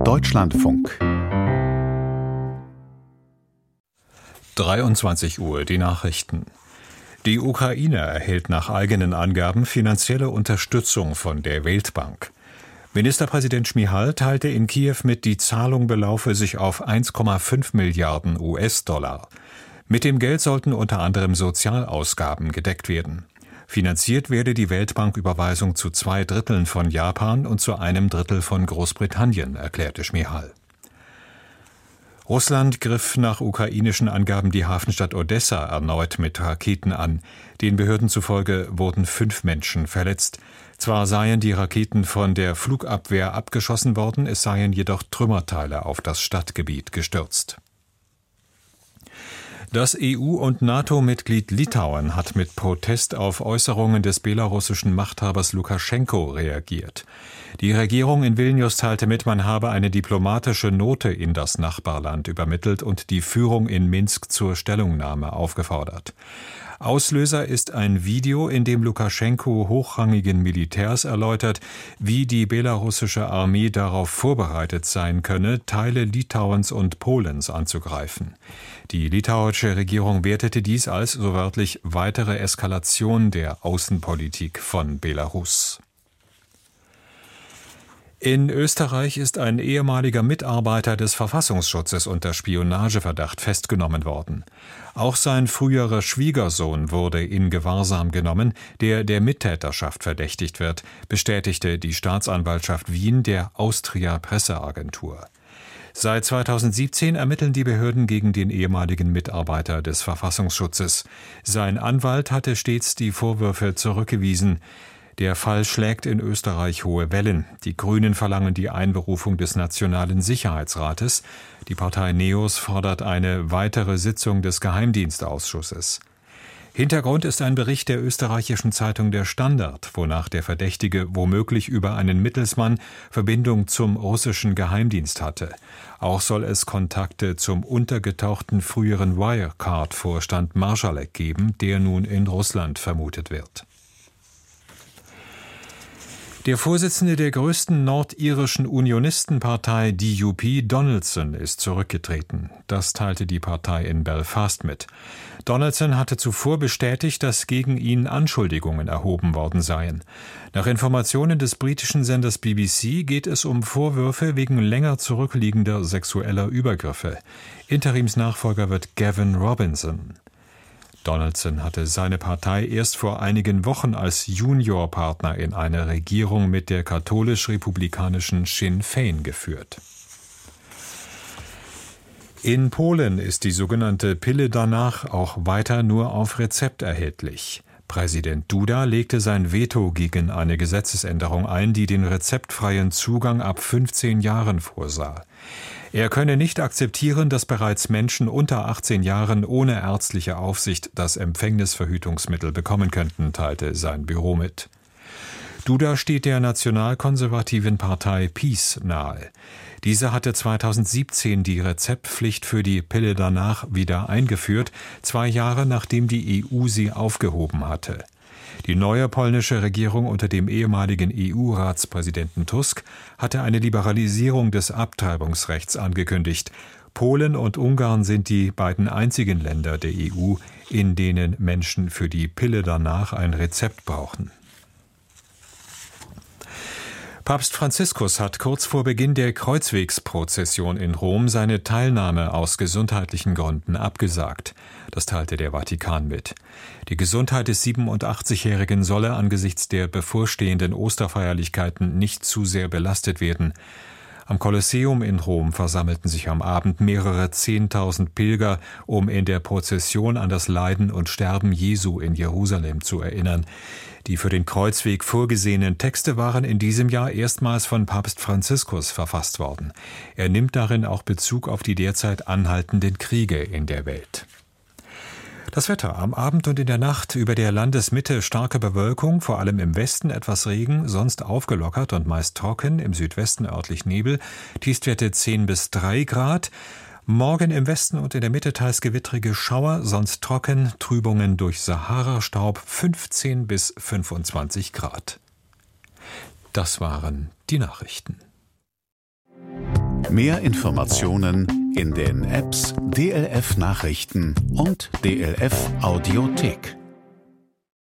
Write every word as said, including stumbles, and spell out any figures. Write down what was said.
Deutschlandfunk. dreiundzwanzig Uhr, die Nachrichten. Die Ukraine erhält nach eigenen Angaben finanzielle Unterstützung von der Weltbank. Ministerpräsident Šmyhal teilte in Kiew mit, die Zahlung belaufe sich auf eins Komma fünf Milliarden U S-Dollar. Mit dem Geld sollten unter anderem Sozialausgaben gedeckt werden. Finanziert werde die Weltbanküberweisung zu zwei Dritteln von Japan und zu einem Drittel von Großbritannien, erklärte Šmyhal. Russland griff nach ukrainischen Angaben die Hafenstadt Odessa erneut mit Raketen an. Den Behörden zufolge wurden fünf Menschen verletzt. Zwar seien die Raketen von der Flugabwehr abgeschossen worden, es seien jedoch Trümmerteile auf das Stadtgebiet gestürzt. Das E U- und NATO-Mitglied Litauen hat mit Protest auf Äußerungen des belarussischen Machthabers Lukaschenko reagiert. Die Regierung in Vilnius teilte mit, man habe eine diplomatische Note in das Nachbarland übermittelt und die Führung in Minsk zur Stellungnahme aufgefordert. Auslöser ist ein Video, in dem Lukaschenko hochrangigen Militärs erläutert, wie die belarussische Armee darauf vorbereitet sein könne, Teile Litauens und Polens anzugreifen. Die litauische Regierung wertete dies als, so wörtlich, weitere Eskalation der Außenpolitik von Belarus. In Österreich ist ein ehemaliger Mitarbeiter des Verfassungsschutzes unter Spionageverdacht festgenommen worden. Auch sein früherer Schwiegersohn wurde in Gewahrsam genommen, der der Mittäterschaft verdächtigt wird, bestätigte die Staatsanwaltschaft Wien der Austria Presseagentur. Seit zweitausendsiebzehn ermitteln die Behörden gegen den ehemaligen Mitarbeiter des Verfassungsschutzes. Sein Anwalt hatte stets die Vorwürfe zurückgewiesen. Der Fall schlägt in Österreich hohe Wellen. Die Grünen verlangen die Einberufung des Nationalen Sicherheitsrates. Die Partei NEOS fordert eine weitere Sitzung des Geheimdienstausschusses. Hintergrund ist ein Bericht der österreichischen Zeitung Der Standard, wonach der Verdächtige womöglich über einen Mittelsmann Verbindung zum russischen Geheimdienst hatte. Auch soll es Kontakte zum untergetauchten früheren Wirecard-Vorstand Marschalek geben, der nun in Russland vermutet wird. Der Vorsitzende der größten nordirischen Unionistenpartei D U P, Donaldson, ist zurückgetreten. Das teilte die Partei in Belfast mit. Donaldson hatte zuvor bestätigt, dass gegen ihn Anschuldigungen erhoben worden seien. Nach Informationen des britischen Senders B B C geht es um Vorwürfe wegen länger zurückliegender sexueller Übergriffe. Interimsnachfolger wird Gavin Robinson. Donaldson hatte seine Partei erst vor einigen Wochen als Juniorpartner in eine Regierung mit der katholisch-republikanischen Sinn Féin geführt. In Polen ist die sogenannte Pille danach auch weiter nur auf Rezept erhältlich. Präsident Duda legte sein Veto gegen eine Gesetzesänderung ein, die den rezeptfreien Zugang ab fünfzehn Jahren vorsah. Er könne nicht akzeptieren, dass bereits Menschen unter achtzehn Jahren ohne ärztliche Aufsicht das Empfängnisverhütungsmittel bekommen könnten, teilte sein Büro mit. Duda steht der nationalkonservativen Partei PiS nahe. Diese hatte zweitausendsiebzehn die Rezeptpflicht für die Pille danach wieder eingeführt, zwei Jahre nachdem die E U sie aufgehoben hatte. Die neue polnische Regierung unter dem ehemaligen E U-Ratspräsidenten Tusk hatte eine Liberalisierung des Abtreibungsrechts angekündigt. Polen und Ungarn sind die beiden einzigen Länder der E U, in denen Menschen für die Pille danach ein Rezept brauchen. Papst Franziskus hat kurz vor Beginn der Kreuzwegsprozession in Rom seine Teilnahme aus gesundheitlichen Gründen abgesagt. Das teilte der Vatikan mit. Die Gesundheit des siebenundachtzigjährigen solle angesichts der bevorstehenden Osterfeierlichkeiten nicht zu sehr belastet werden. Am Kolosseum in Rom versammelten sich am Abend mehrere Zehntausend Pilger, um in der Prozession an das Leiden und Sterben Jesu in Jerusalem zu erinnern. Die für den Kreuzweg vorgesehenen Texte waren in diesem Jahr erstmals von Papst Franziskus verfasst worden. Er nimmt darin auch Bezug auf die derzeit anhaltenden Kriege in der Welt. Das Wetter: am Abend und in der Nacht über der Landesmitte starke Bewölkung, vor allem im Westen etwas Regen, sonst aufgelockert und meist trocken, im Südwesten örtlich Nebel, Tiefstwerte zehn bis drei Grad. Morgen im Westen und in der Mitte teils gewittrige Schauer, sonst trocken, Trübungen durch Sahara-Staub, fünfzehn bis fünfundzwanzig Grad. Das waren die Nachrichten. Mehr Informationen in den Apps D L F Nachrichten und D L F Audiothek.